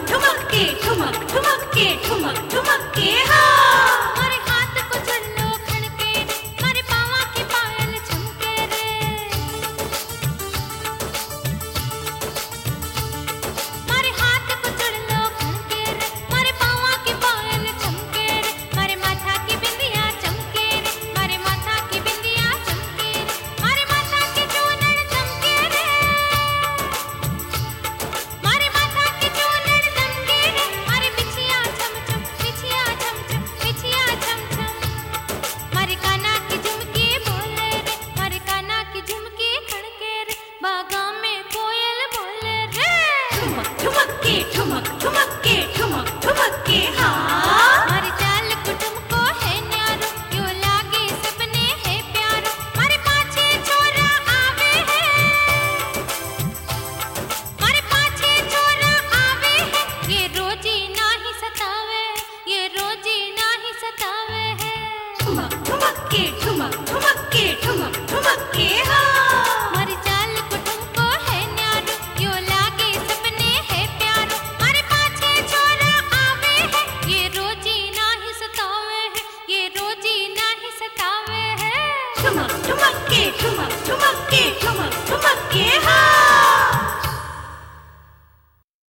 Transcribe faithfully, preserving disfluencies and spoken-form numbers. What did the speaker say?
ठुमक के ठुमक ठुमक के ठुमक ठुमक के हाँ। मारे हाथ को चुल्लो खनके रे, मारे पाँव की पायल झुमके रे। मारे हाथ को चुल्लो खनके रे, मारे पाँव की पायल झुमके रे। मारे माथा की बिंदिया चमके रे, मारे माथा की बिंदिया चमके रे। मारे माथा की चूनर चमके रे, मारे माथा की चूनर चमके रे। मारे बिछिया छम छम बिछिया छम छम बिछिया छम छम। मारे काना की झुमकी बोले रे, मारे काना की झुमकी खड़के रे। बागा में कोयल बोले रे, ठुमक ठुमक के ठुमक ठुमक के ठुमक ठुमक के हाँ। मारे चाल कुटुम को है न्यारो, यो लागे सपने है प्यारो। मारे पाछे छोरा आवे है, मारे पाछे छोरा आवे है। ये रोजी नाही सतावे, ये रोजी नाही सतावे है। ठुमक ठुमक के ठुमक ठुमक के ठुमक ठुमक के हाँ। मारे चाल कुटुम को है न्यारो, यो लागे सपने है प्यारो। मारे पाछे छोरा आवे है, ये रोजी नाही सतावे है, ये रोजी नाही सतावे है। ठुमक ठुमक के ठुमक ठुमक के ठुमक ठुमक के हाँ।